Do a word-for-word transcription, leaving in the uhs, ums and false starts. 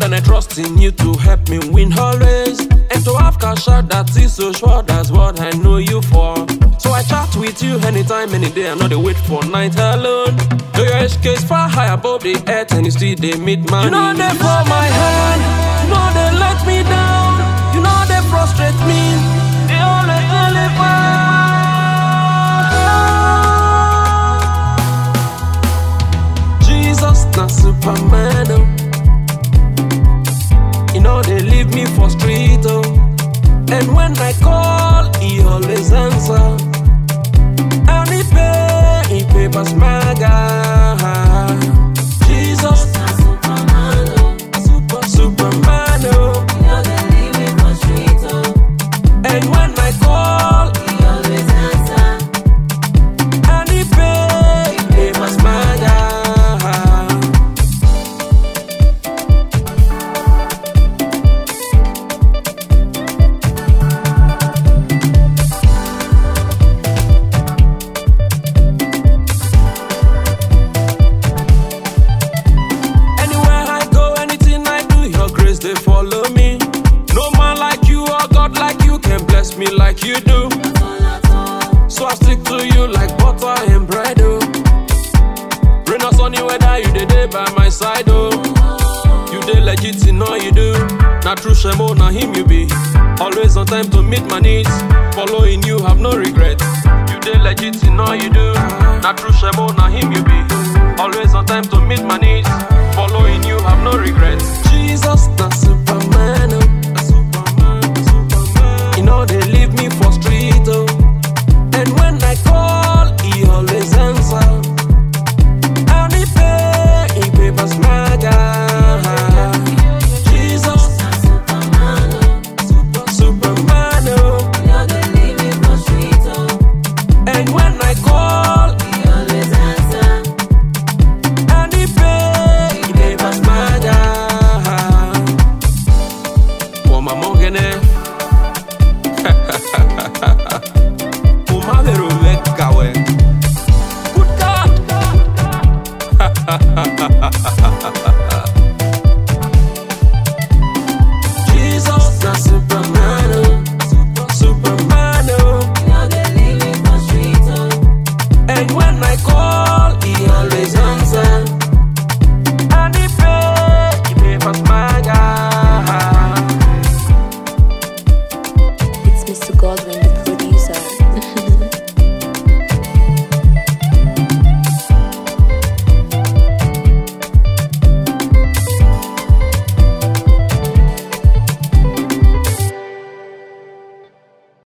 and I trust in you to help me win always. And to have cash out that is so sure, that's what I know you for. So I chat with you anytime, any day, I know they wait for night alone. Though your H K is far high above the earth and you still they meet man. You know they for my hand, you know they let me down, you know they frustrate me, they only deliver. Jesus, not Superman, oh. You know they leave me for street, oh. And when I call, he always answer. And he pay, he pay pass my guy. Jesus, not Superman, oh. Super, Superman, oh. You know they leave me for street, oh. And when I call, he always answer. And he pay, he pay pass my guy. They follow me. No man like you or God like you can bless me like you do. So I stick to you like butter and bread, oh. Rain or sunny weather, you the day by my side, oh. You dey legit, you know you do. Not true shemo, na him you be. Always on time to meet my needs. Following you, have no regret. You dey legit, you know you do. Not true shemo, na him you be. Always on time to meet my needs. Following you, have no regrets. Jesus, not Superman, oh. Superman, Superman. You know they leave me for street, oh. And when I call, he always answer. And he pay, he pay pass my guy. Jesus, not Superman, oh. Super, Superman, oh. You know they leave me for street, oh. And when I call, he always answer. And he pay, he pay pass my guy. Good God!